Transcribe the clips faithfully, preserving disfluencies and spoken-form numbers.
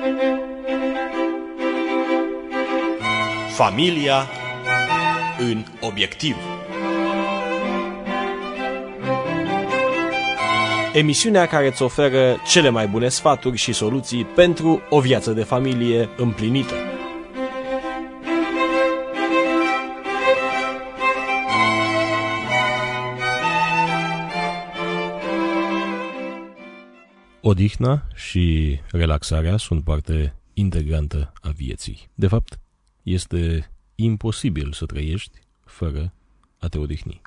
Familia în obiectiv. Emisiunea care îți oferă cele mai bune sfaturi și soluții pentru o viață de familie împlinită. Odihna și relaxarea sunt parte integrantă a vieții. De fapt, este imposibil să trăiești fără a te odihni.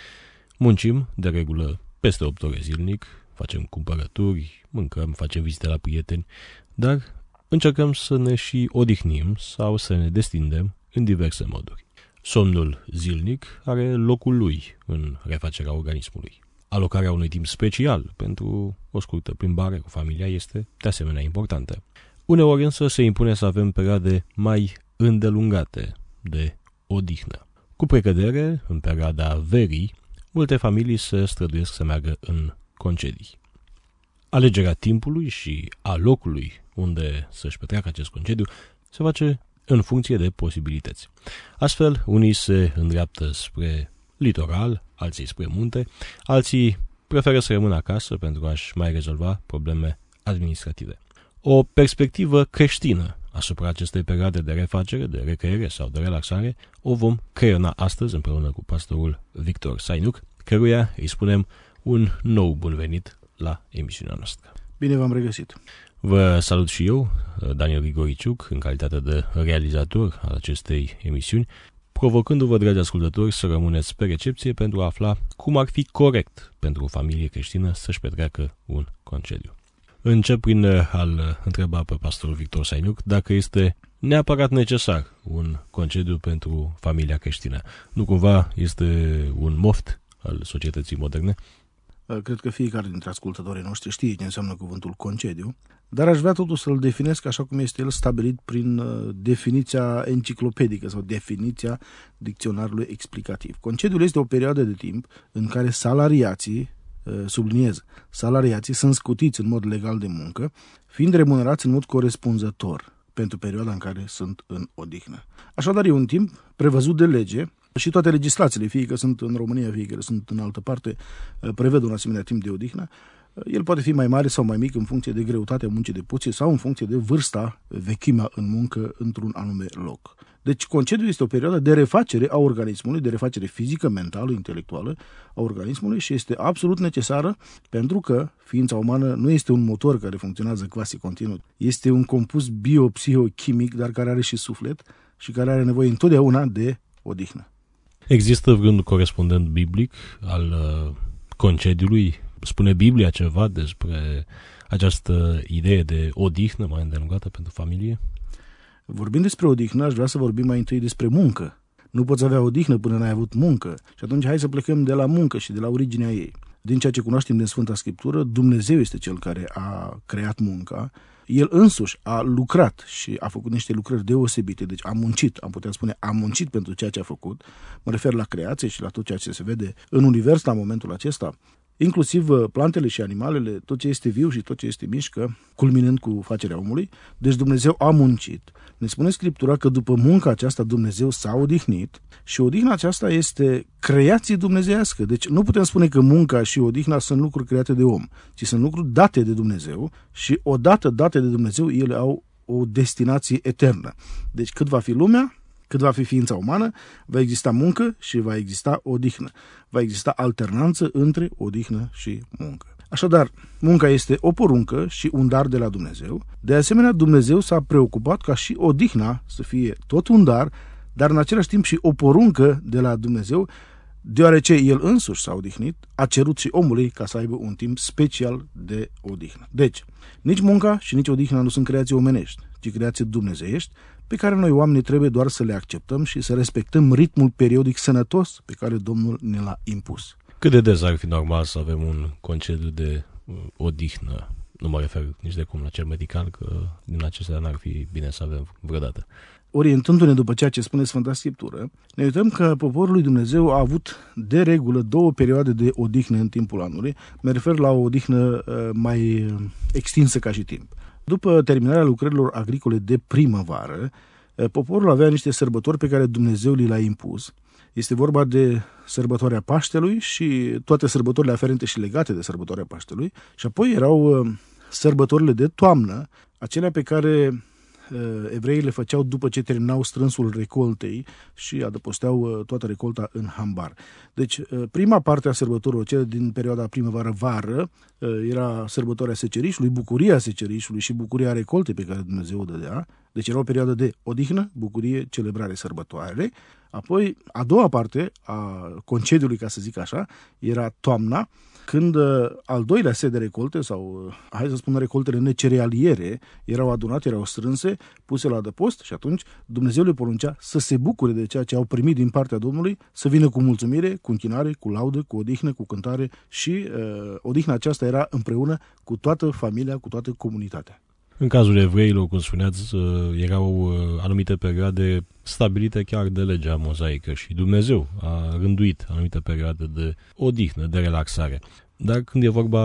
Muncim, de regulă, peste opt ore zilnic, facem cumpărături, mâncăm, facem vizite la prieteni, dar încercăm să ne și odihnim sau să ne destindem în diverse moduri. Somnul zilnic are locul lui în refacerea organismului. Alocarea unui timp special pentru o scurtă plimbare cu familia este de asemenea importantă. Uneori însă se impune să avem perioade mai îndelungate de odihnă. Cu precădere, în perioada verii, multe familii se străduiesc să meargă în concedii. Alegerea timpului și a locului unde să-și petreacă acest concediu se face în funcție de posibilități. Astfel, unii se îndreaptă spre litoral, alții spre munte, alții preferă să rămână acasă pentru a-și mai rezolva probleme administrative. O perspectivă creștină asupra acestei perioade de refacere, de recreere sau de relaxare o vom creiona astăzi împreună cu pastorul Victor Sainuc, căruia îi spunem un nou bun venit la emisiunea noastră. Bine v-am regăsit! Vă salut și eu, Daniel Grigoriciuc, în calitate de realizator al acestei emisiuni, provocându-vă, dragi ascultători, să rămâneți pe recepție pentru a afla cum ar fi corect pentru o familie creștină să-și petreacă un concediu. Încep prin a-l întreba pe pastorul Victor Sainuc dacă este neapărat necesar un concediu pentru familia creștină. Nu cumva este un moft al societății moderne? Cred că fiecare dintre ascultătorii noștri știe ce înseamnă cuvântul concediu, dar aș vrea totuși să-l definesc așa cum este el stabilit prin definiția enciclopedică sau definiția dicționarului explicativ. Concediul este o perioadă de timp în care salariații, subliniez, salariații sunt scutiți în mod legal de muncă, fiind remunerați în mod corespunzător pentru perioada în care sunt în odihnă. Așadar, e un timp prevăzut de lege și toate legislațiile, fie că sunt în România, fie că sunt în altă parte, prevăd un asemenea timp de odihnă. El poate fi mai mare sau mai mic în funcție de greutatea muncii depuse sau în funcție de vârsta, vechimea în muncă într-un anume loc. Deci concediul este o perioadă de refacere a organismului, de refacere fizică, mentală, intelectuală a organismului și este absolut necesară pentru că ființa umană nu este un motor care funcționează quasi continuu. Este un compus bio-psihochimic, dar care are și suflet și care are nevoie întotdeauna de odihnă. Există vreun corespondent biblic al uh, concediului? Spune Biblia ceva despre această idee de odihnă mai îndelungată pentru familie? Vorbind despre odihnă, aș vrea să vorbim mai întâi despre muncă. Nu poți avea odihnă până n-ai avut muncă. Și atunci hai să plecăm de la muncă și de la originea ei. Din ceea ce cunoaștem din Sfânta Scriptură, Dumnezeu este Cel care a creat munca. El însuși a lucrat și a făcut niște lucrări deosebite, deci a muncit, am putea spune, a muncit pentru ceea ce a făcut. Mă refer la creație și la tot ceea ce se vede în univers la momentul acesta, inclusiv plantele și animalele, tot ce este viu și tot ce este mișcă, culminând cu facerea omului. Deci Dumnezeu a muncit. Ne spune Scriptura că după munca aceasta Dumnezeu s-a odihnit și odihna aceasta este creație dumnezeiască. Deci nu putem spune că munca și odihna sunt lucruri create de om, ci sunt lucruri date de Dumnezeu și odată date de Dumnezeu ele au o destinație eternă. Deci cât va fi lumea, cât va fi ființa umană, va exista muncă și va exista odihnă. Va exista alternanță între odihnă și muncă. Așadar, munca este o poruncă și un dar de la Dumnezeu. De asemenea, Dumnezeu s-a preocupat ca și odihna să fie tot un dar, dar în același timp și o poruncă de la Dumnezeu, deoarece El însuși s-a odihnit, a cerut și omului ca să aibă un timp special de odihnă. Deci, nici munca și nici odihna nu sunt creații omenești, ci creații dumnezeiești, pe care noi oamenii trebuie doar să le acceptăm și să respectăm ritmul periodic sănătos pe care Domnul ne l-a impus. Cât de des ar fi normal să avem un concediu de odihnă? Nu mă refer nici de cum la cel medical, că din acestea n-ar fi bine să avem vreodată. Orientându-ne după ceea ce spune Sfânta Scriptură, ne uităm că poporul lui Dumnezeu a avut de regulă două perioade de odihnă în timpul anului. Mă refer la o odihnă mai extinsă ca și timp. După terminarea lucrărilor agricole de primăvară, poporul avea niște sărbători pe care Dumnezeu li le-a impus. Este vorba de sărbătoarea Paștelui și toate sărbătorile aferente și legate de sărbătoarea Paștelui. Și apoi erau sărbătorile de toamnă, acelea pe care evreii le făceau după ce terminau strânsul recoltei și adăposteau toată recolta în hambar. Deci, prima parte a sărbătorilor, cele din perioada primăvară-vară, era sărbătoarea secerișului, bucuria secerișului și bucuria recoltei pe care Dumnezeu o dădea. Deci era o perioadă de odihnă, bucurie, celebrare, sărbătoare. Apoi, a doua parte a concediului, ca să zic așa, era toamna, când al doilea set de recolte, sau hai să spun recoltele necerealiere, erau adunate, erau strânse, puse la adăpost și atunci Dumnezeu le poruncea să se bucure de ceea ce au primit din partea Domnului, să vină cu mulțumire, cu închinare, cu laudă, cu odihnă, cu cântare și uh, odihna aceasta era împreună cu toată familia, cu toată comunitatea. În cazul evreilor, cum spuneați, erau anumite perioade stabilite chiar de legea mozaică și Dumnezeu a rânduit anumite perioade de odihnă, de relaxare. Dar când e vorba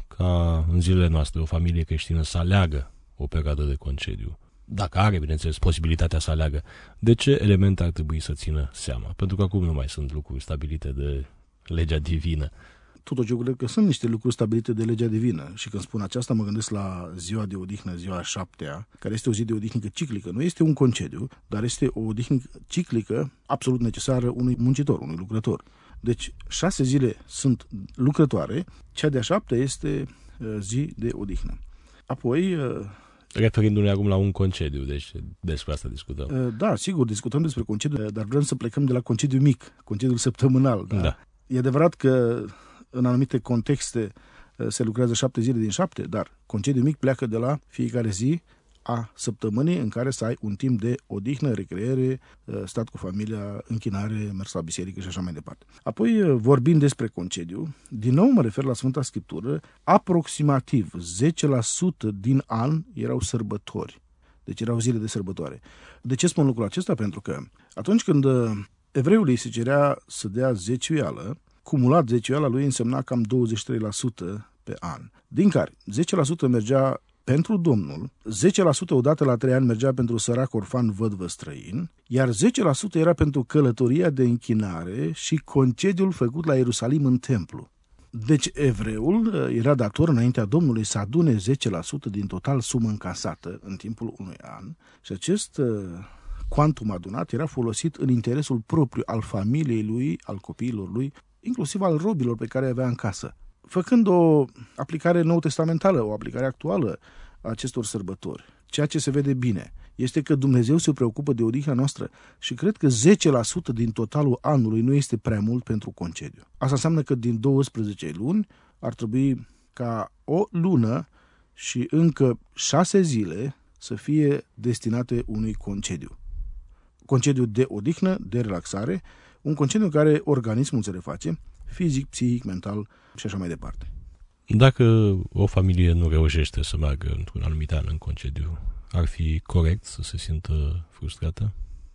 ca în zilele noastre o familie creștină să aleagă o perioadă de concediu, dacă are, bineînțeles, posibilitatea să aleagă, de ce elemente ar trebui să țină seama? Pentru că acum nu mai sunt lucruri stabilite de legea divină. Totuși, eu cred că sunt niște lucruri stabilite de legea divină și când spun aceasta mă gândesc la ziua de odihnă, ziua a șaptea, care este o zi de odihnă ciclică. Nu este un concediu, dar este o odihnă ciclică absolut necesară unui muncitor, unui lucrător. Deci, șase zile sunt lucrătoare, cea de-a șaptea este uh, zi de odihnă. Apoi... Uh, Referindu-ne acum la un concediu, deci despre asta discutăm. Uh, da, sigur, discutăm despre concediu, dar vrem să plecăm de la concediu mic, concediul săptămânal. Da? Da. E adevărat că în anumite contexte se lucrează șapte zile din șapte, dar concediu mic pleacă de la fiecare zi a săptămânii în care să ai un timp de odihnă, recreere, stat cu familia, închinare, mers la biserică și așa mai departe. Apoi, vorbind despre concediu, din nou mă refer la Sfânta Scriptură, aproximativ zece la sută din an erau sărbători. Deci erau zile de sărbătoare. De ce spun lucrul acesta? Pentru că atunci când evreului se cerea să dea zeciuială, cumulat zeciuiala lui însemna cam douăzeci și trei la sută pe an, din care zece la sută mergea pentru Domnul, zece la sută odată la trei ani mergea pentru sărac, orfan, vădvă, străin, iar zece la sută era pentru călătoria de închinare și concediul făcut la Ierusalim în templu. Deci evreul era dator înaintea Domnului să adune zece la sută din total sumă încasată în timpul unui an și acest cuantum adunat era folosit în interesul propriu al familiei lui, al copiilor lui, inclusiv al robilor pe care îi avea în casă. Făcând o aplicare nou-testamentală, o aplicare actuală a acestor sărbători, ceea ce se vede bine este că Dumnezeu se preocupă de odihna noastră și cred că zece la sută din totalul anului nu este prea mult pentru concediu. Asta înseamnă că din douăsprezece luni ar trebui ca o lună și încă șase zile să fie destinate unui concediu. Concediu de odihnă, de relaxare, un concediu în care organismul se reface, fizic, psihic, mental și așa mai departe. Dacă o familie nu reușește să meargă într-un anumit an în concediu, ar fi corect să se simtă frustrată?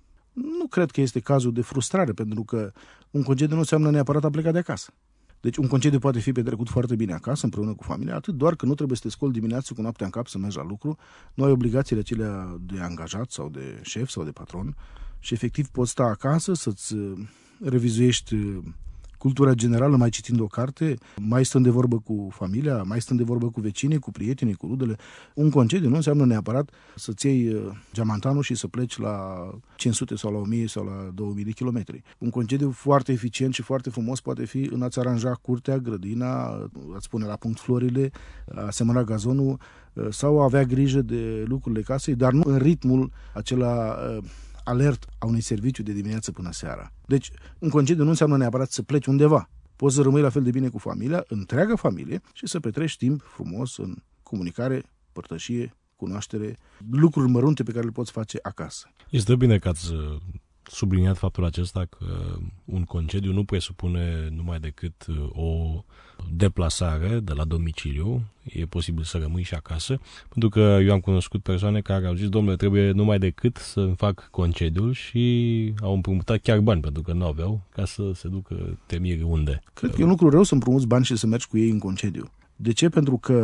Nu cred că este cazul de frustrare, pentru că un concediu nu înseamnă neapărat a pleca de acasă. Deci un concediu poate fi petrecut foarte bine acasă, împreună cu familia, atât doar că nu trebuie să te scoli dimineața cu noaptea în cap să mergi la lucru, nu ai obligațiile acelea de angajat sau de șef sau de patron și efectiv poți sta acasă să-ți revizuiești cultura generală, mai citind o carte, mai stând de vorbă cu familia, mai stând de vorbă cu vecinii, cu prietenii, cu rudele. Un concediu nu înseamnă neapărat să-ți iei geamantanul și să pleci la cinci sute sau la o mie sau la două mii de kilometri. Un concediu foarte eficient și foarte frumos poate fi în a-ți aranja curtea, grădina, a-ți pune la punct florile, a semăna gazonul sau a avea grijă de lucrurile casei, dar nu în ritmul acela alert a unui serviciu de dimineață până seara. Deci, un concediu nu înseamnă neapărat să pleci undeva. Poți să rămâi la fel de bine cu familia, întreaga familie, și să petreci timp frumos în comunicare, părtășie, cunoaștere, lucruri mărunte pe care le poți face acasă. Este bine că ați subliniat faptul acesta că un concediu nu presupune numai decât o deplasare de la domiciliu, e posibil să rămâi și acasă, pentru că eu am cunoscut persoane care au zis, domnule, trebuie numai decât să-mi fac concediul și au împrumutat chiar bani, pentru că nu aveau, ca să se ducă te miri unde. Cred că e un lucru rău să împrumuți bani și să mergi cu ei în concediu. De ce? Pentru că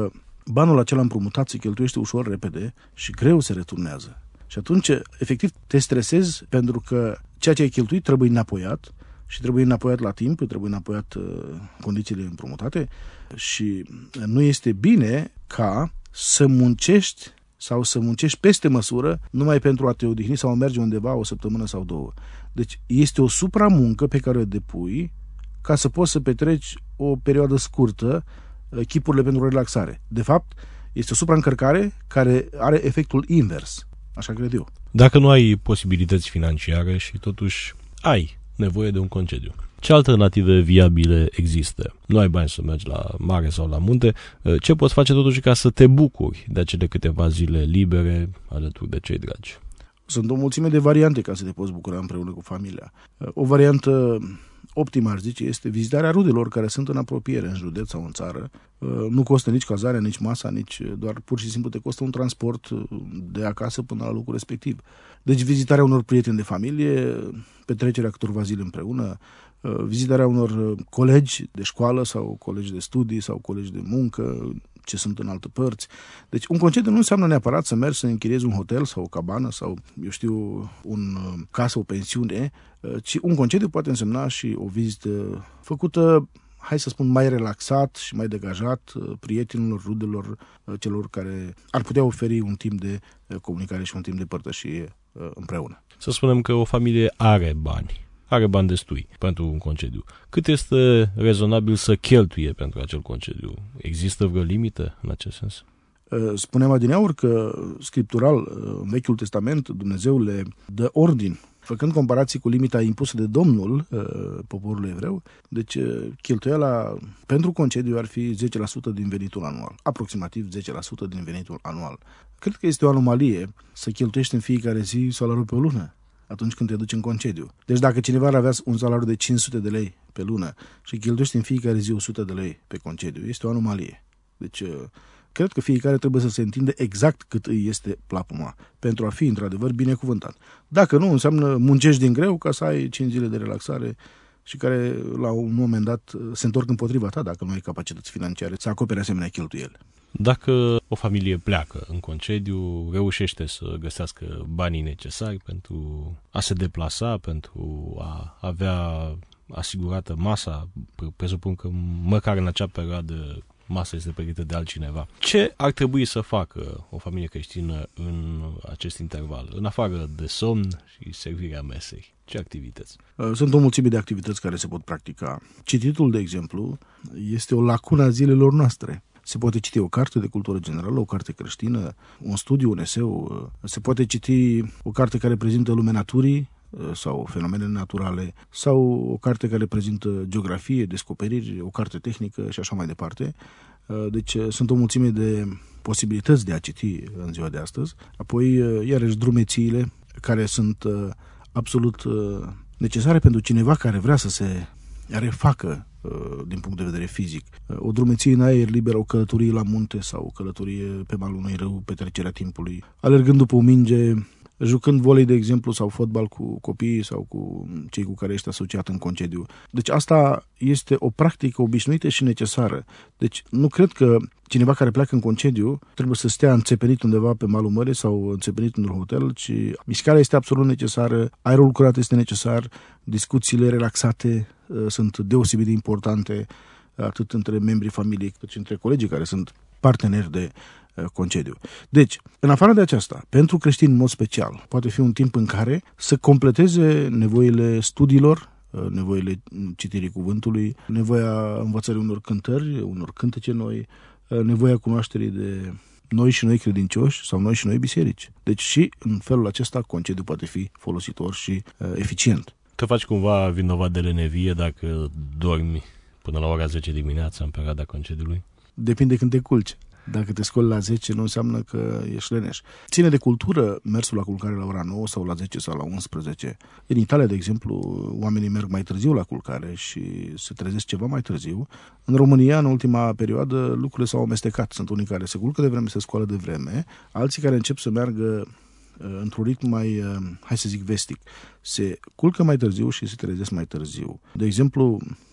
banul acela împrumutat se cheltuiește ușor, repede și greu se returnează. Și atunci, efectiv, te stresezi pentru că ceea ce ai cheltuit trebuie înapoiat și trebuie înapoiat la timp, trebuie înapoiat uh, condițiile împrumutate și nu este bine ca să muncești sau să muncești peste măsură numai pentru a te odihni sau a merge undeva o săptămână sau două. Deci este o supramuncă pe care o depui ca să poți să petreci o perioadă scurtă chipurile pentru relaxare. De fapt, este o supraîncărcare care are efectul invers. Așa cred eu. Dacă nu ai posibilități financiare și totuși ai nevoie de un concediu, ce alternative viabile există? Nu ai bani să mergi la mare sau la munte, ce poți face totuși ca să te bucuri de acele câteva zile libere alături de cei dragi? Sunt o mulțime de variante ca să te poți bucura împreună cu familia. O variantă optimă, aș zice, este vizitarea rudelor care sunt în apropiere, în județ sau în țară. Nu costă nici cazarea, nici masa, nici doar pur și simplu te costă un transport de acasă până la locul respectiv. Deci vizitarea unor prieteni de familie, petrecerea câtorva zile împreună, vizitarea unor colegi de școală sau colegi de studii sau colegi de muncă, ce sunt în alte părți. Deci un concediu nu înseamnă neapărat să mergi să închiriezi un hotel sau o cabană sau, eu știu, un casă, o pensiune, ci un concediu poate însemna și o vizită făcută, hai să spun, mai relaxat și mai degajat prietenilor, rudelor, celor care ar putea oferi un timp de comunicare și un timp de părtășie împreună. Să spunem că o familie are bani. Are bani destui pentru un concediu. Cât este rezonabil să cheltuie pentru acel concediu? Există vreo limită în acest sens? Spuneam adineauri că scriptural, în Vechiul Testament, Dumnezeu le dă ordin, făcând comparații cu limita impusă de Domnul poporului evreu. Deci cheltuiala pentru concediu ar fi zece la sută din venitul anual, aproximativ zece la sută din venitul anual. Cred că este o anomalie să cheltuiești în fiecare zi salariul pe o lună atunci când te duci în concediu. Deci dacă cineva ar avea un salariu de cinci sute de lei pe lună și cheltuiește în fiecare zi o sută de lei pe concediu, este o anomalie. Deci cred că fiecare trebuie să se întinde exact cât îi este plapuma pentru a fi într-adevăr binecuvântat. Dacă nu, înseamnă muncești din greu ca să ai cinci zile de relaxare și care la un moment dat se întorc împotriva ta dacă nu ai capacități financiare să acoperi asemenea cheltuieli. Dacă o familie pleacă în concediu, reușește să găsească banii necesari pentru a se deplasa, pentru a avea asigurată masa, presupun că măcar în acea perioadă masa este pregătită de altcineva. Ce ar trebui să facă o familie creștină în acest interval, în afară de somn și servirea mesei? Ce activități? Sunt o mulțime de activități care se pot practica. Cititul, de exemplu, este o lacună a zilelor noastre. Se poate citi o carte de cultură generală, o carte creștină, un studiu, un eseu. Se poate citi o carte care prezintă lumea naturii sau fenomenele naturale, sau o carte care prezintă geografie, descoperiri, o carte tehnică și așa mai departe. Deci sunt o mulțime de posibilități de a citi în ziua de astăzi. Apoi, iarăși, drumețiile care sunt absolut necesare pentru cineva care vrea să se refacă din punct de vedere fizic. O drumeție în aer liber, o călătorie la munte sau o călătorie pe malul unui râu, petrecerea timpului, alergând după o minge, jucând volei, de exemplu, sau fotbal cu copiii sau cu cei cu care ești asociat în concediu. Deci asta este o practică obișnuită și necesară. Deci nu cred că cineva care pleacă în concediu trebuie să stea înțepenit undeva pe malul mării sau înțepenit într-un hotel, ci mișcarea este absolut necesară, aerul curat este necesar, discuțiile relaxate uh, sunt deosebit de importante, atât între membrii familiei cât și între colegii care sunt parteneri de concediu. Deci, în afară de aceasta, pentru creștini în mod special, poate fi un timp în care să completeze nevoile studiilor, nevoile citirii cuvântului, nevoia învățării unor cântări, unor cântece noi, nevoia cunoașterii de noi și noi credincioși sau noi și noi biserici. Deci și în felul acesta concediu poate fi folositor și uh, eficient. Te faci cumva vinovat de lenevie dacă dormi până la ora zece dimineața în perioada concediului? Depinde când te culci. Dacă te scoli la zece, nu înseamnă că ești leneș. Ține de cultură mersul la culcare la ora nouă sau la zece sau la unsprezece. În Italia, de exemplu, oamenii merg mai târziu la culcare și se trezesc ceva mai târziu. În România, în ultima perioadă, lucrurile s-au amestecat. Sunt unii care se culcă de vreme, se scoală de vreme, alții care încep să meargă uh, într-un ritm mai, uh, hai să zic, vestic. Se culcă mai târziu și se trezesc mai târziu. De exemplu,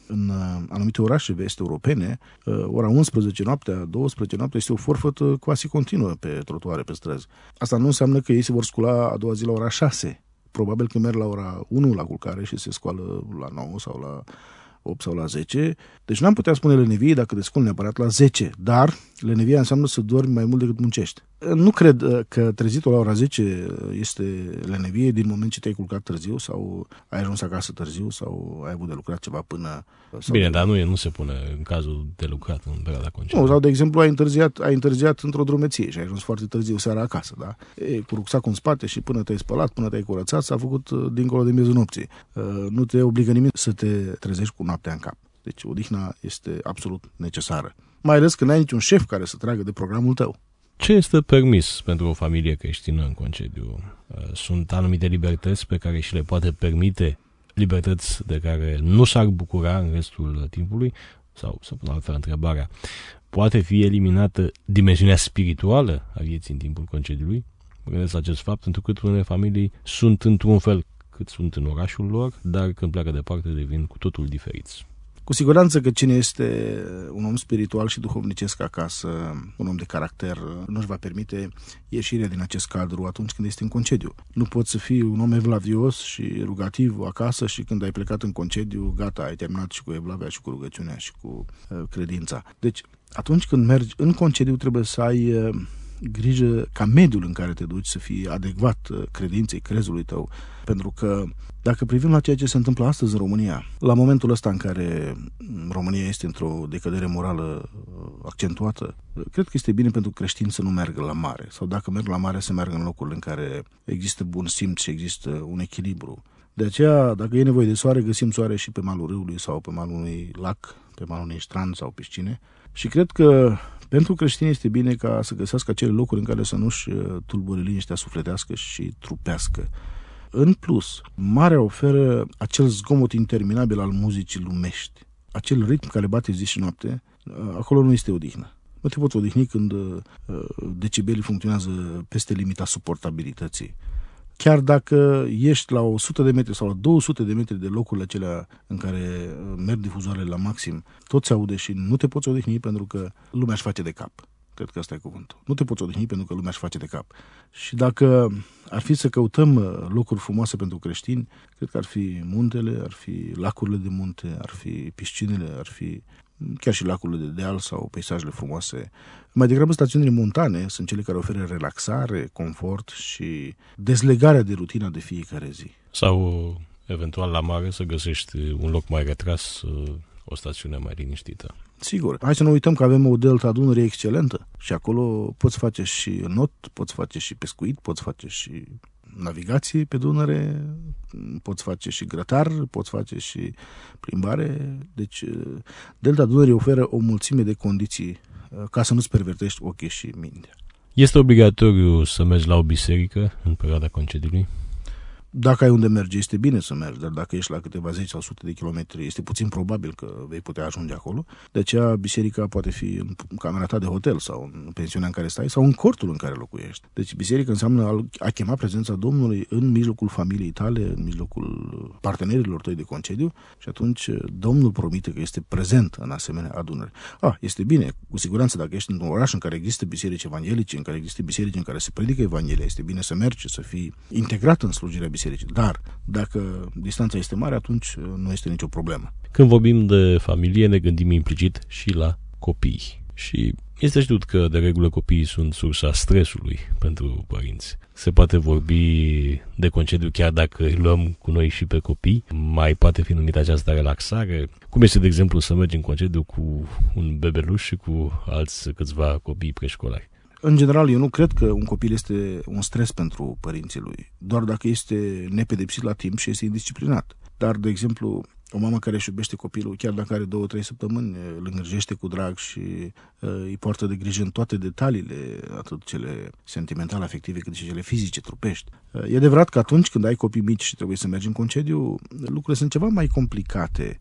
în anumite orașe vest europene, ora unsprezece noaptea, douăsprezece noaptea, este o forfătă quasi continuă pe trotuare, pe străzi. Asta nu înseamnă că ei se vor scula a doua zi la ora șase. Probabil că merg la ora unu la culcare și se scoală la nouă sau la opt sau la zece. Deci n-am putea spune lenevie dacă te scoli neapărat la zece, dar lenevia înseamnă să dormi mai mult decât muncești. Nu cred că trezitul la ora zece este lenevie din moment ce te-ai culcat târziu sau ai ajuns acasă târziu sau ai avut de lucrat ceva până... Bine, de... dar nu, e, nu se pune în cazul de lucrat în perioada concediu. Nu, sau de exemplu ai întârziat, ai întârziat într-o drumeție și ai ajuns foarte târziu seara acasă, da? E, cu rucsacul în spate și până te-ai spălat, până te-ai curățat, s-a făcut dincolo de miezul nopții. Nu te obligă nimeni să te trezești cu noaptea în cap. Deci odihna este absolut necesară. Mai ales că n-ai niciun șef care să tragă de programul tău. Ce este permis pentru o familie creștină în concediu? Sunt anumite libertăți pe care și le poate permite, libertăți de care nu s-ar bucura în restul timpului? Sau, să pun altfel întrebarea, poate fi eliminată dimensiunea spirituală a vieții în timpul concediului? Mă gândesc la acest fapt, întrucât unele familii sunt într-un fel cât sunt în orașul lor, dar când pleacă departe devin cu totul diferiți. Cu siguranță că cine este un om spiritual și duhovnicesc acasă, un om de caracter, nu își va permite ieșirea din acest cadru atunci când este în concediu. Nu poți să fii un om evlavios și rugativ acasă și când ai plecat în concediu, gata, ai terminat și cu evlavia și cu rugăciunea și cu uh, credința. Deci, atunci când mergi în concediu, trebuie să ai uh, grijă ca mediul în care te duci să fie adecvat uh, credinței, crezului tău. Pentru că dacă privim la ceea ce se întâmplă astăzi în România, la momentul ăsta în care România este într-o decădere morală accentuată, cred că este bine pentru creștini să nu meargă la mare. Sau dacă merg la mare, să meargă în locurile în care există bun simț și există un echilibru. De aceea, dacă e nevoie de soare, găsim soare și pe malul râului sau pe malul unui lac, pe malul unui strand sau piscine. Și cred că pentru creștini este bine ca să găsească acele locuri în care să nu-și tulbure liniștea sufletească și trupească. În plus, marea oferă acel zgomot interminabil al muzicii lumești, acel ritm care bate zi și noapte, acolo nu este odihnă. Nu te poți odihni când decibelii funcționează peste limita suportabilității. Chiar dacă ești la o sută de metri sau la două sute de metri de locurile acelea în care merg difuzoarele la maxim, tot se aude și nu te poți odihni pentru că lumea își face de cap. Cred că ăsta e cuvântul. Nu te poți odihni pentru că lumea își face de cap. Și dacă ar fi să căutăm locuri frumoase pentru creștini, cred că ar fi muntele, ar fi lacurile de munte, ar fi piscinele, ar fi chiar și lacurile de deal sau peisajele frumoase. Mai degrabă stațiunile montane sunt cele care oferă relaxare, confort și dezlegarea de rutina de fiecare zi. Sau eventual la mare să găsești un loc mai retras, o stațiune mai liniștită. Sigur. Hai să nu uităm că avem o delta a Dunării excelentă și acolo poți face și not, poți face și pescuit, poți face și navigație pe Dunăre, poți face și grătar, poți face și plimbare. Deci delta Dunării oferă o mulțime de condiții ca să nu-ți pervertești ochii și mintea. Este obligatoriu să mergi la o biserică în perioada concediului? Dacă ai unde merge, este bine să mergi, dar dacă ești la câteva zeci sau sute de kilometri, este puțin probabil că vei putea ajunge acolo. De aceea, biserica poate fi în camera ta de hotel sau în pensiunea în care stai sau în cortul în care locuiești. Deci biserica înseamnă a chema prezența Domnului în mijlocul familiei tale, în mijlocul partenerilor tăi de concediu și atunci Domnul promite că este prezent în asemenea adunări. Ah, este bine, cu siguranță, dacă ești într-un oraș în care există biserici evanghelice, în care există biserici în care se predică Evanghelia, este bine să mergi, să fii integrat în slujirea bisericii. Dar dacă distanța este mare, atunci nu este nicio problemă. Când vorbim de familie, ne gândim implicit și la copii. Și este știut că, de regulă, copiii sunt sursa stresului pentru părinți. Se poate vorbi de concediu chiar dacă îi luăm cu noi și pe copii? Mai poate fi numită această relaxare? Cum este, de exemplu, să mergi în concediu cu un bebeluș și cu alți câțiva copii preșcolari? În general, eu nu cred că un copil este un stres pentru părinții lui, doar dacă este nepedepsit la timp și este indisciplinat. Dar, de exemplu, o mamă care își iubește copilul, chiar dacă are două, trei săptămâni, îl îngrijește cu drag și uh, îi poartă de grijă în toate detaliile, atât cele sentimentale, afective, cât și cele fizice, trupești. Uh, e adevărat că atunci când ai copii mici și trebuie să mergi în concediu, lucrurile sunt ceva mai complicate.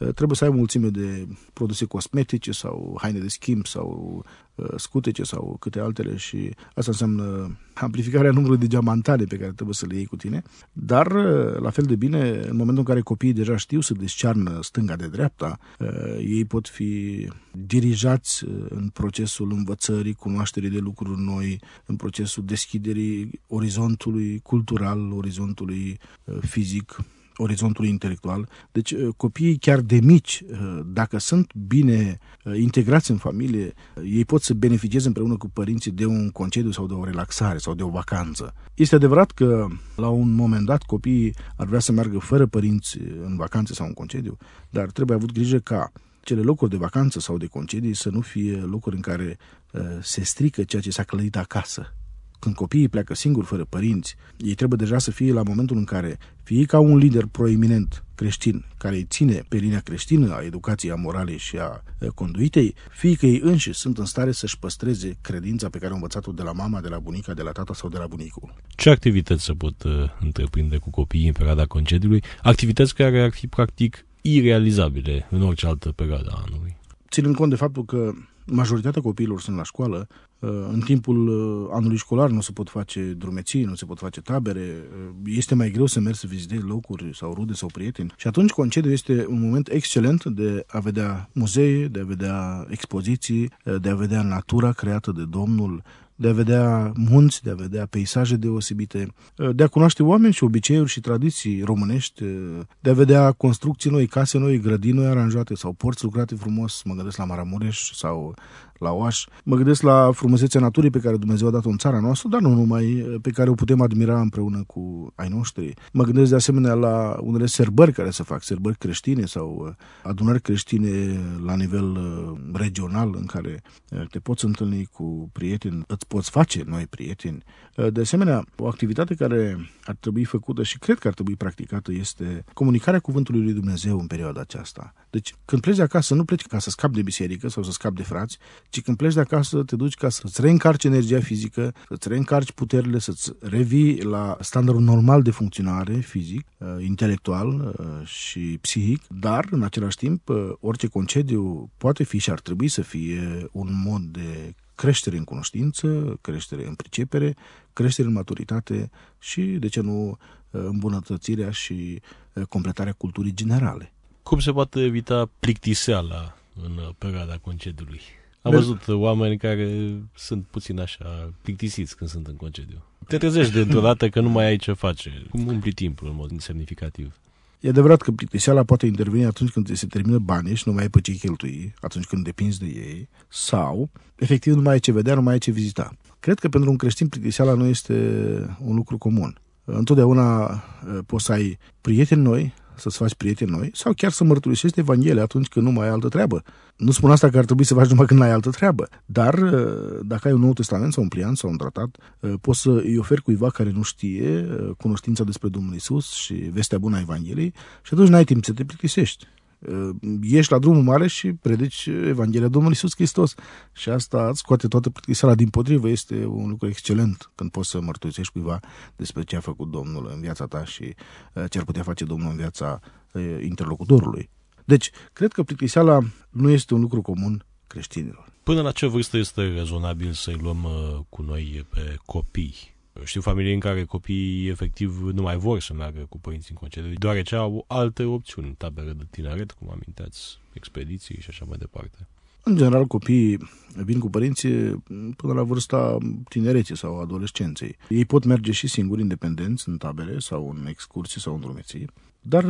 trebuie să ai o mulțime de produse cosmetice sau haine de schimb sau scutece sau câte altele și asta înseamnă amplificarea numărului de geamantane pe care trebuie să le iei cu tine, dar la fel de bine, în momentul în care copiii deja știu să descearnă stânga de dreapta, ei pot fi dirijați în procesul învățării, cunoașterii de lucruri noi, în procesul deschiderii orizontului cultural, orizontului fizic, orizontului intelectual. Deci copiii chiar de mici, dacă sunt bine integrați în familie, ei pot să beneficieze împreună cu părinții de un concediu sau de o relaxare sau de o vacanță. Este adevărat că la un moment dat copiii ar vrea să meargă fără părinți în vacanțe sau în concediu, dar trebuie avut grijă ca cele locuri de vacanță sau de concedii să nu fie locuri în care se strică ceea ce s-a clădit acasă. Când copiii pleacă singuri, fără părinți, ei trebuie deja să fie la momentul în care, fie ca un lider proeminent creștin, care îi ține pe linia creștină a educației, a moralei și a conduitei, fie că ei înșiși sunt în stare să-și păstreze credința pe care au învățat-o de la mama, de la bunica, de la tata sau de la bunicul. Ce activități se pot uh, întreprinde cu copiii în perioada concediului? Activități care ar fi practic irealizabile în orice altă perioadă a anului. Ținând cont de faptul că majoritatea copiilor sunt la școală, în timpul anului școlar nu se pot face drumeții, nu se pot face tabere, este mai greu să mergi să vizitezi locuri sau rude sau prieteni. Și atunci concediul este un moment excelent de a vedea muzee, de a vedea expoziții, de a vedea natura creată de Domnul, de a vedea munți, de a vedea peisaje deosebite, de a cunoaște oameni și obiceiuri și tradiții românești, de a vedea construcții noi, case noi, grădini noi aranjate sau porți lucrate frumos, mă gândesc la Maramureș sau la Oaș, mă gândesc la frumusețea naturii pe care Dumnezeu a dat-o în țara noastră, dar nu numai, pe care o putem admira împreună cu ai noștri. Mă gândesc de asemenea la unele sărbări care se fac, sărbări creștine sau adunări creștine la nivel regional în care te poți întâlni cu prieteni, îți poți face noi prieteni. De asemenea, o activitate care ar trebui făcută și cred că ar trebui practicată este comunicarea cuvântului lui Dumnezeu în perioada aceasta. Deci, când pleci de acasă, nu pleci ca să scapi de biserică sau să scapi de frați, ci când pleci de acasă, te duci ca să-ți reîncarci energia fizică, să-ți reîncarci puterile, să-ți revii la standardul normal de funcționare fizic, intelectual și psihic, dar, în același timp, orice concediu poate fi și ar trebui să fie un mod de creștere în cunoștință, creștere în pricepere, creștere în maturitate și, de ce nu, îmbunătățirea și completarea culturii generale. Cum se poate evita plictiseala în perioada concediului? Am văzut oameni care sunt puțin așa plictisiți când sunt în concediu. Te trezești dintr-o dată că nu mai ai ce face. Cum umpli timpul în mod semnificativ? E adevărat că plictiseala poate interveni atunci când se termină banii și nu mai ai pe ce cheltui, atunci când depinzi de ei, sau, efectiv, nu mai ai ce vedea, nu mai ai ce vizita. Cred că pentru un creștin plictiseala nu este un lucru comun. Întotdeauna poți să ai prieteni noi, să-ți faci prieteni noi, sau chiar să mărturisești Evanghelia atunci când nu mai ai altă treabă. Nu spun asta că ar trebui să faci numai când n-ai altă treabă, dar dacă ai un Nou Testament sau un pliant sau un tratat, poți să îi oferi cuiva care nu știe cunoștința despre Domnul Iisus și vestea bună a Evangheliei și atunci n-ai timp să te plictisești. Ieși la drumul mare și predici Evanghelia Domnului Iisus Hristos și asta îți scoate toată plictiseala. Dimpotrivă, este un lucru excelent când poți să mărturisești cuiva despre ce a făcut Domnul în viața ta și ce ar putea face Domnul în viața interlocutorului. Deci, cred că plictiseala nu este un lucru comun creștinilor. Până la ce vârstă este rezonabil să-i luăm cu noi pe copii? Știu familii în care copiii efectiv nu mai vor să meargă cu părinții în concediu, deoarece au alte opțiuni, tabere de tineret, cum aminteați, expediții și așa mai departe. În general, copiii vin cu părinții până la vârsta tinereții sau adolescenței. Ei pot merge și singuri, independenți, în tabere sau în excursii sau în drumeții, dar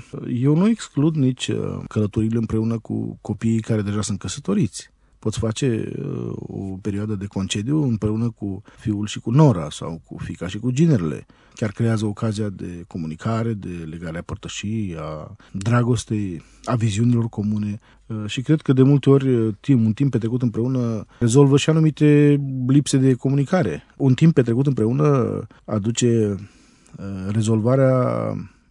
eu nu exclud nici călătoriile împreună cu copiii care deja sunt căsătoriți. Poți face uh, o perioadă de concediu împreună cu fiul și cu nora sau cu fiica și cu ginerele. Chiar creează ocazia de comunicare, de legare a părtășii, a dragostei, a viziunilor comune uh, și cred că de multe ori timp, un timp petrecut împreună rezolvă și anumite lipse de comunicare. Un timp petrecut împreună aduce uh, rezolvarea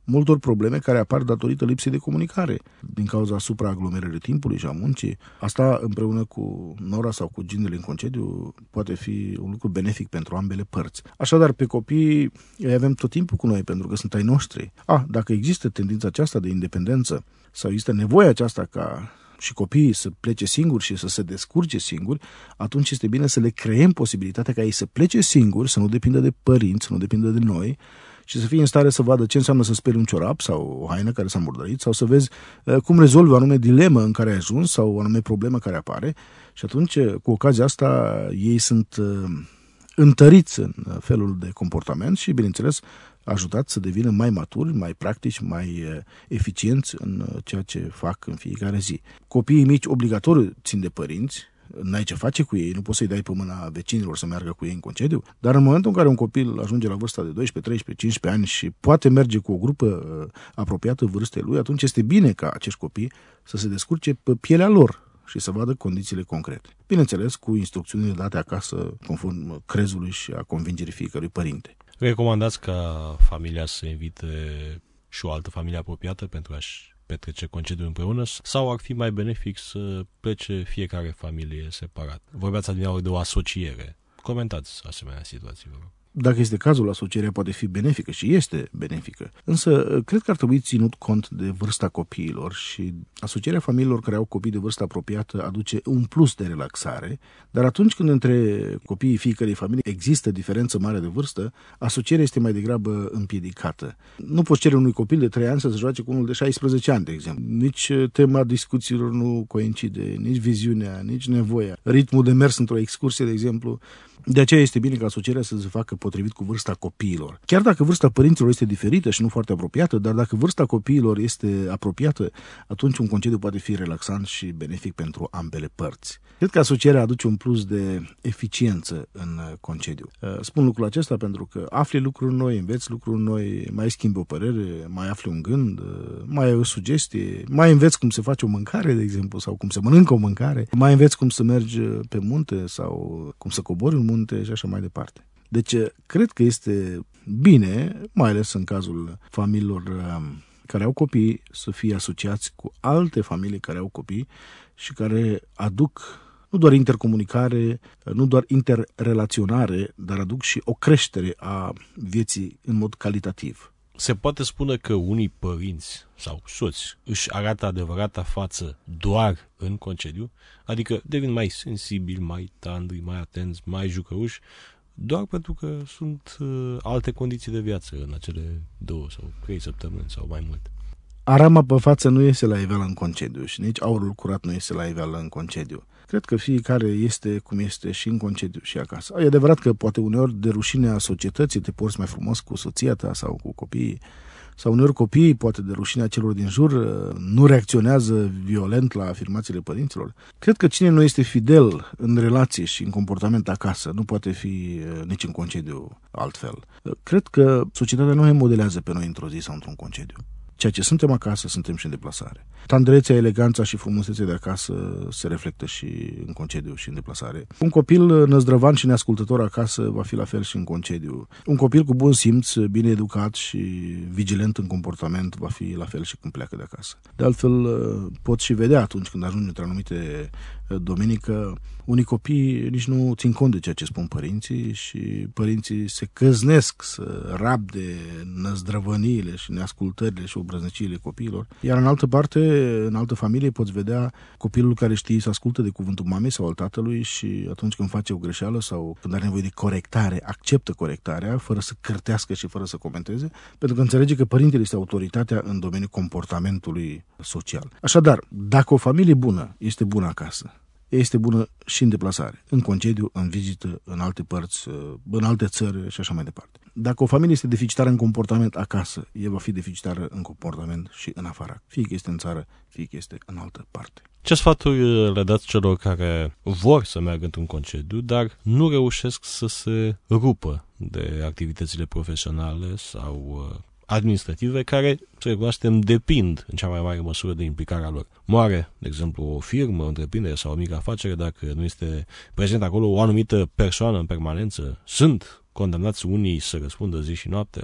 multor probleme care apar datorită lipsei de comunicare, din cauza supraaglomerării timpului și a muncii. Asta împreună cu nora sau cu ginele în concediu poate fi un lucru benefic pentru ambele părți. Așadar, pe copii îi avem tot timpul cu noi pentru că sunt ai noștri. Ah, dacă există tendința aceasta de independență sau există nevoia aceasta ca și copiii să plece singuri și să se descurce singuri, atunci este bine să le creăm posibilitatea ca ei să plece singuri, să nu depindă de părinți, să nu depindă de noi și să fie în stare să vadă ce înseamnă să speli un ciorap sau o haină care s-a murdărit sau să vezi uh, cum rezolvi o anume dilemă în care ai ajuns sau o anume problemă care apare și atunci, cu ocazia asta, ei sunt uh, întăriți în felul de comportament și, bineînțeles, ajutați să devină mai maturi, mai practici, mai eficienți în ceea ce fac în fiecare zi. Copiii mici obligatoriu țin de părinți, n-ai ce face cu ei, nu poți să-i dai pe mâna vecinilor să meargă cu ei în concediu, dar în momentul în care un copil ajunge la vârsta de doisprezece, treisprezece, cincisprezece ani și poate merge cu o grupă apropiată vârstei lui, atunci este bine ca acești copii să se descurce pe pielea lor și să vadă condițiile concrete. Bineînțeles, cu instrucțiunile date acasă, conform crezului și a convingerii fiecărui părinte. Recomandați ca familia să invite și o altă familie apropiată pentru a-și petrece concediul împreună sau ar fi mai benefic să plece fiecare familie separat? Vorbeați adineauri de o asociere. Comentați asemenea situații, vă rog. Dacă este cazul, asocierea poate fi benefică și este benefică. Însă, cred că ar trebui ținut cont de vârsta copiilor și asocierea familiilor care au copii de vârstă apropiată aduce un plus de relaxare, dar atunci când între copiii fiecărei familii există diferență mare de vârstă, asocierea este mai degrabă împiedicată. Nu poți cere unui copil de trei ani să se joace cu unul de șaisprezece ani, de exemplu. Nici tema discuțiilor nu coincide, nici viziunea, nici nevoia. Ritmul de mers într-o excursie, de exemplu. De aceea este bine ca asocierea să se facă potrivit cu vârsta copiilor. Chiar dacă vârsta părinților este diferită și nu foarte apropiată, dar dacă vârsta copiilor este apropiată, atunci un concediu poate fi relaxant și benefic pentru ambele părți. Cred că asocierea aduce un plus de eficiență în concediu. Spun lucrul acesta pentru că afli lucruri noi, înveți lucruri noi, mai schimbi o părere, mai afli un gând, mai ai o sugestie, mai înveți cum se face o mâncare, de exemplu, sau cum se mănâncă o mâncare, mai înveți cum să mergi pe munte sau cum să cobori un munte și așa mai departe. Deci, cred că este bine, mai ales în cazul familiilor care au copii, să fie asociați cu alte familii care au copii și care aduc nu doar intercomunicare, nu doar interrelaționare, dar aduc și o creștere a vieții în mod calitativ. Se poate spune că unii părinți sau soți își arată adevărata față doar în concediu, adică devin mai sensibili, mai tandri, mai atenți, mai jucăuși, doar pentru că sunt uh, alte condiții de viață în acele două sau trei săptămâni sau mai mult. Arama pe față nu iese la iveală în concediu și nici aurul curat nu iese la iveală în concediu. Cred că fiecare este cum este și în concediu și acasă. E adevărat că poate uneori de rușinea societății te porți mai frumos cu soția ta sau cu copiii, sau uneori copiii, poate de rușinea celor din jur, nu reacționează violent la afirmațiile părinților. Cred că cine nu este fidel în relație și în comportament acasă nu poate fi nici în concediu altfel. Cred că societatea nu ne modelează pe noi într-o zi sau într-un concediu. Ceea ce suntem acasă, suntem și în deplasare. Tandrețea, eleganța și frumusețea de acasă se reflectă și în concediu și în deplasare. Un copil năzdrăvan și neascultător acasă va fi la fel și în concediu. Un copil cu bun simț, bine educat și vigilent în comportament va fi la fel și când pleacă de acasă. De altfel, pot și vedea atunci când ajunge între anumite domenii că unii copii nici nu țin cont de ceea ce spun părinții și părinții se căznesc să rabde năzdrăvăniile și neascultările și obrăznăciile copiilor. Iar în altă parte, în altă familie, poți vedea copilul care știe să ascultă de cuvântul mamei sau al tatălui și atunci când face o greșeală sau când are nevoie de corectare, acceptă corectarea fără să cârtească și fără să comenteze, pentru că înțelege că părintele este autoritatea în domeniul comportamentului social. Așadar, dacă o familie bună este bună acasă, este bună și în deplasare, în concediu, în vizită, în alte părți, în alte țări și așa mai departe. Dacă o familie este deficitară în comportament acasă, ea va fi deficitară în comportament și în afară. Fie că este în țară, fie că este în altă parte. Ce sfaturi le dați celor care vor să meargă într-un concediu, dar nu reușesc să se rupă de activitățile profesionale sau administrative care, să recunoaștem, depind în cea mai mare măsură de implicarea lor. Moare, de exemplu, o firmă, o întreprindere sau o mică afacere dacă nu este prezent acolo o anumită persoană în permanență. Sunt condamnați unii să răspundă zi și noapte la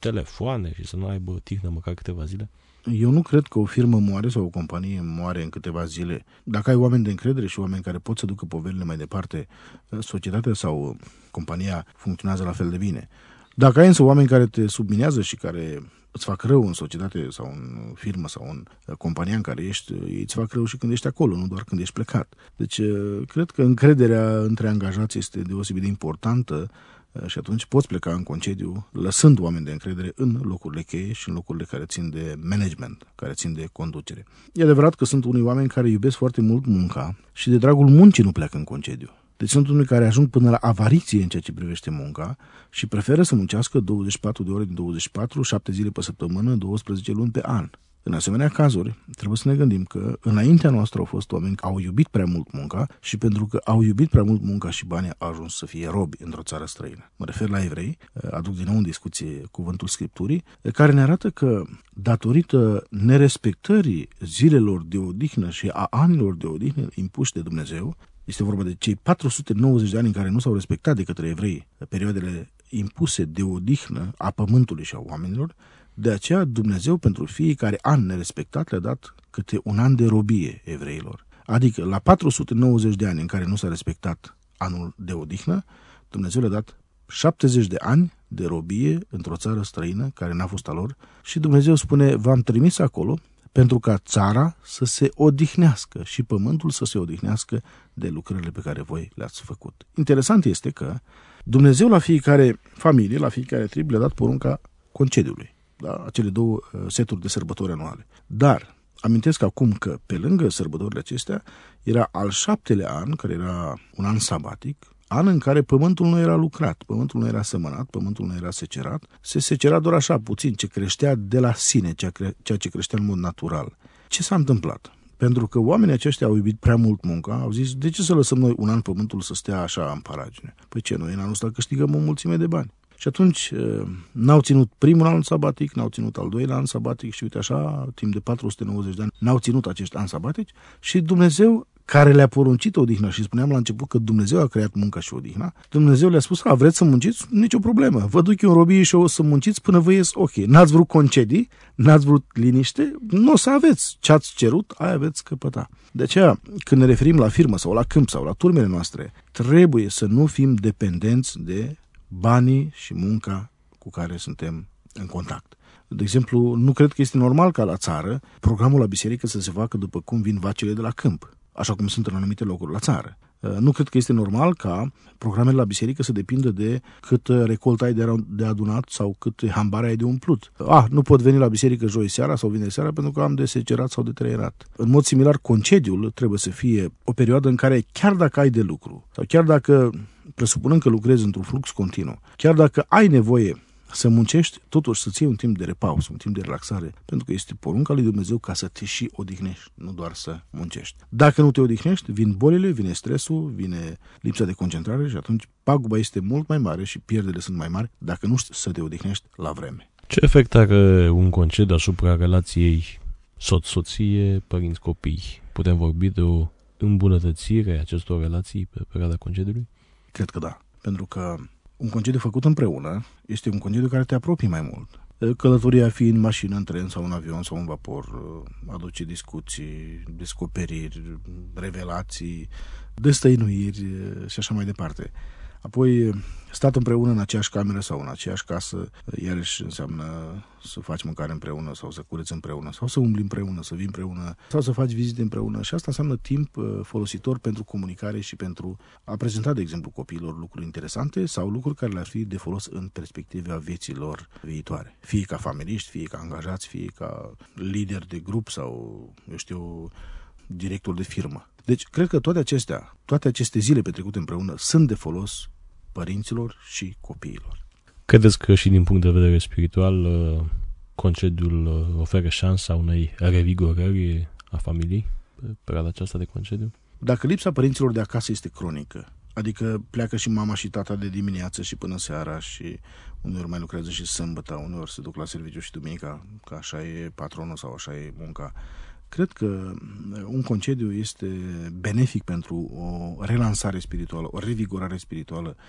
telefoane și să nu aibă tihnă măcar câteva zile? Eu nu cred că o firmă moare sau o companie moare în câteva zile. Dacă ai oameni de încredere și oameni care pot să ducă poverile mai departe, societatea sau compania funcționează la fel de bine. Dacă ai însă oameni care te subminează și care îți fac rău în societate sau în firmă sau în compania în care ești, ei îți fac rău și când ești acolo, nu doar când ești plecat. Deci, cred că încrederea între angajați este deosebit de importantă și atunci poți pleca în concediu lăsând oameni de încredere în locurile cheie și în locurile care țin de management, care țin de conducere. E adevărat că sunt unii oameni care iubesc foarte mult munca și de dragul muncii nu pleacă în concediu. Deci sunt unii care ajung până la avariție în ceea ce privește munca și preferă să muncească douăzeci și patru de ore din douăzeci și patru, șapte zile pe săptămână, douăsprezece luni pe an. În asemenea cazuri, trebuie să ne gândim că înaintea noastră au fost oameni care au iubit prea mult munca și pentru că au iubit prea mult munca și banii au ajuns să fie robi într-o țară străină. Mă refer la evrei, aduc din nou în discuție cuvântul Scripturii, care ne arată că datorită nerespectării zilelor de odihnă și a anilor de odihnă impuși de Dumnezeu, este vorba de cei patru sute nouăzeci de ani în care nu s-au respectat de către evrei perioadele impuse de odihnă a pământului și a oamenilor, de aceea Dumnezeu pentru fiecare an nerespectat le-a dat câte un an de robie evreilor. Adică la patru sute nouăzeci de ani în care nu s-a respectat anul de odihnă, Dumnezeu le-a dat șaptezeci de ani de robie într-o țară străină care n-a fost a lor și Dumnezeu spune, v-am trimis acolo pentru ca țara să se odihnească și pământul să se odihnească de lucrările pe care voi le-ați făcut. Interesant este că Dumnezeu la fiecare familie, la fiecare trib le-a dat porunca concediului. Da? Acele două seturi de sărbători anuale. Dar amintesc acum că pe lângă sărbătorile acestea era al șaptelea an, care era un an sabatic, an în care pământul nu era lucrat, pământul nu era sămănat, pământul nu era secerat, se secera doar așa puțin, ce creștea de la sine, ceea ce creștea în mod natural. Ce s-a întâmplat? Pentru că oamenii aceștia au iubit prea mult munca, au zis, de ce să lăsăm noi un an pământul să stea așa în paragine? Păi ce, noi în anul ăsta câștigăm o mulțime de bani. Și atunci n-au ținut primul an sabatic, n-au ținut al doilea an sabatic și uite așa, timp de patru sute nouăzeci de ani, n-au ținut acești ani sabatici și Dumnezeu, care le-a poruncit odihna, și spuneam la început că Dumnezeu a creat munca și odihna, Dumnezeu le-a spus, a, vreți să munciți? Nicio problemă, vă duc eu în robie și o să munciți până vă ies ok. N-ați vrut concedii, n-ați vrut liniște, nu o să aveți ce ați cerut, aia veți căpăta. De aceea, când ne referim la firmă sau la câmp sau la turmele noastre, trebuie să nu fim dependenți de banii și munca cu care suntem în contact. De exemplu, nu cred că este normal ca la țară programul la biserică să se facă după cum vin vacile de la câmp, așa cum sunt în anumite locuri la țară. Nu cred că este normal ca programele la biserică să depindă de cât recoltă ai de adunat sau cât hambare ai de umplut. Ah, nu pot veni la biserică joi seara sau vineri seara pentru că am de secerat sau de trăierat. În mod similar, concediul trebuie să fie o perioadă în care chiar dacă ai de lucru sau chiar dacă, presupunând că lucrezi într-un flux continuu, chiar dacă ai nevoie să muncești, totuși să ții un timp de repaus, un timp de relaxare, pentru că este porunca lui Dumnezeu ca să te și odihnești, nu doar să muncești. Dacă nu te odihnești, vin bolile, vine stresul, vine lipsa de concentrare și atunci paguba este mult mai mare și pierderile sunt mai mari dacă nu știi să te odihnești la vreme. Ce efect are un concediu asupra relației soț-soție, părinți-copii? Putem vorbi de o îmbunătățire a acestor relații pe perioada concediului? Cred că da, pentru că un concediu făcut împreună este un concediu care te apropie mai mult. Călătoria fi în mașină, în tren sau în avion sau în vapor aduce discuții, descoperiri, revelații, destăinuiri și așa mai departe. Apoi, stat împreună în aceeași cameră sau în aceeași casă, iarăși înseamnă să faci mâncare împreună sau să cureți împreună sau să umbli împreună, să vii împreună sau să faci vizite împreună și asta înseamnă timp folositor pentru comunicare și pentru a prezenta, de exemplu, copiilor lucruri interesante sau lucruri care le-ar fi de folos în perspectiva vieților viitoare. Fie ca familiști, fie ca angajați, fie ca lider de grup sau, eu știu, director de firmă. Deci, cred că toate acestea, toate aceste zile petrecute împreună sunt de folos părinților și copiilor. Credeți că și din punct de vedere spiritual concediul oferă șansa unei revigorări a familiei pe perioada aceasta de concediu? Dacă lipsa părinților de acasă este cronică, adică pleacă și mama și tata de dimineață și până seara și uneori mai lucrează și sâmbătă, uneori se duc la serviciu și duminica, că așa e patronul sau așa e munca, cred că un concediu este benefic pentru o relansare spirituală, o revigorare spirituală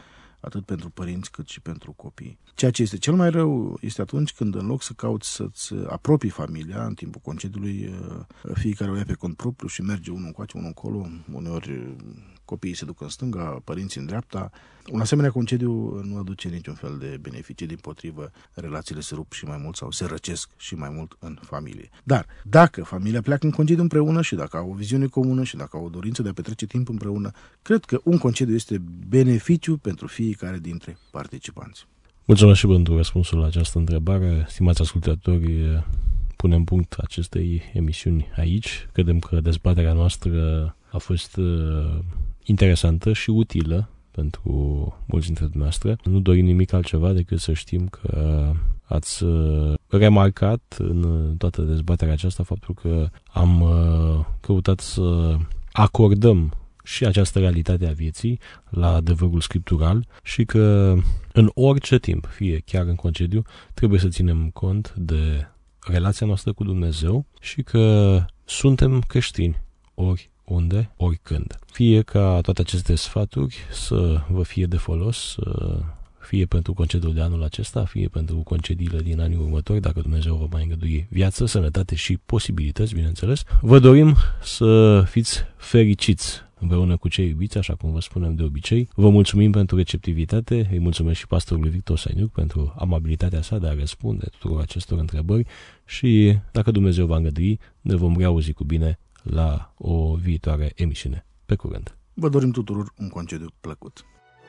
atât pentru părinți cât și pentru copii. Ceea ce este cel mai rău este atunci când în loc să cauți să-ți apropii familia în timpul concediului, fiecare o ia pe cont propriu și merge unul încoace, unul încolo, uneori copiii se duc în stânga, părinții în dreapta. Un asemenea concediu nu aduce niciun fel de beneficii, dimpotrivă, relațiile se rup și mai mult sau se răcesc și mai mult în familie. Dar dacă familia pleacă în concediu împreună și dacă au o viziune comună și dacă au o dorință de a petrece timp împreună, cred că un concediu este beneficiu pentru fiecare dintre participanți. Mulțumesc și pentru răspunsul la această întrebare. Stimați ascultători, punem punct acestei emisiuni aici. Credem că dezbaterea noastră a fost interesantă și utilă pentru mulți dintre dumneavoastră. Nu dorim nimic altceva decât să știm că ați remarcat în toată dezbaterea aceasta faptul că am căutat să acordăm și această realitate a vieții la adevărul scriptural și că în orice timp, fie chiar în concediu, trebuie să ținem cont de relația noastră cu Dumnezeu și că suntem creștini oriunde, oricând. Fie ca toate aceste sfaturi să vă fie de folos, fie pentru concediul de anul acesta, fie pentru concediile din anii următori, dacă Dumnezeu vă mai îngădui viață, sănătate și posibilități, bineînțeles. Vă dorim să fiți fericiți împreună cu cei iubiți, așa cum vă spunem de obicei. Vă mulțumim pentru receptivitate, îi mulțumesc și pastorului Victor Sainiuc pentru amabilitatea sa de a răspunde tuturor acestor întrebări și, dacă Dumnezeu va îngădui, ne vom reauzi cu bine la o viitoare emisiune. Pe curând! Vă dorim tuturor un concediu plăcut!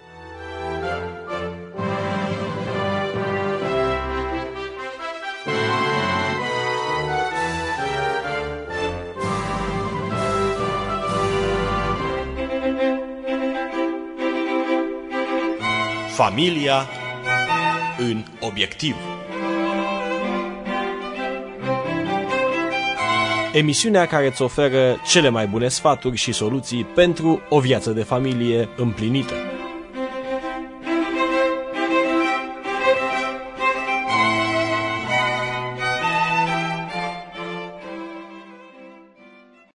Familia în obiectiv. Emisiunea care îți oferă cele mai bune sfaturi și soluții pentru o viață de familie împlinită.